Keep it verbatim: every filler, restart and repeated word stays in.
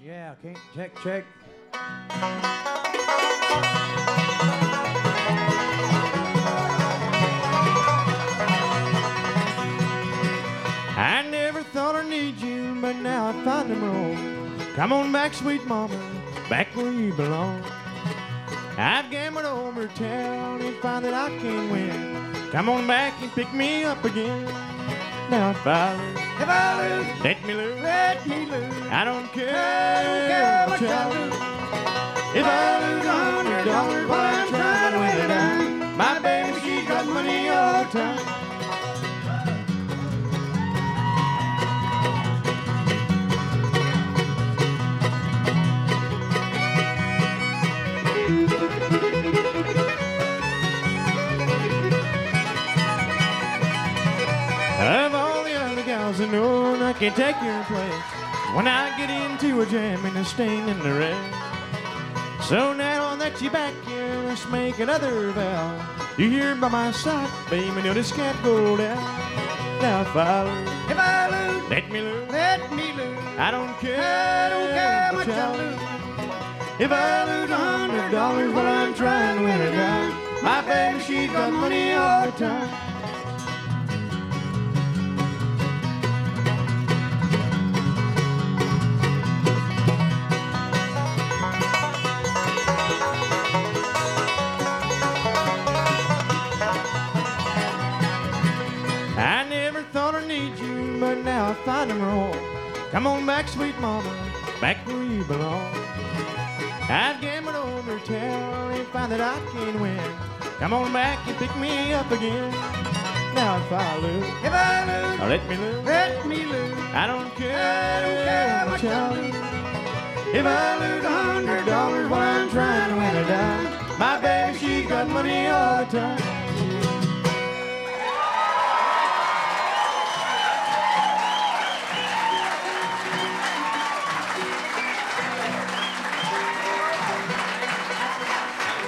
Yeah, okay. Check, check. I never thought I'd need you, but now I find them wrong. Come on back, sweet mama, back where you belong. I've gambled over town and find that I can't win. Come on back and pick me up again. Now if I lose, if I lose, let me lose, let me lose. I don't care, I don't care what I lose. If I lose a hundred dollars while I'm trying to win it out, my baby, she's got money all the time. Of all the other gals I know, I can take your place when I get into a jam and a sting in the red. So now that you're back here, let's make another vow. You're here by my side, baby, no, this can't go down. Now if I lose, if I lose, let me lose, let me lose. I don't care, I don't care much I lose. If I lose a hundred dollars while I'm trying to win it out, my baby, she's got money all the time. I never thought I'd need you, but now I find I'm wrong. Come on back, sweet mama, back where you belong. I've gambled over town and find that I can't win. Come on back and pick me up again. Now if I lose, if I lose, oh, let me lose, let me lose. I don't care, I don't care much I lose. If I lose a hundred dollars while I'm trying to win it out, my baby, she's got money all the time.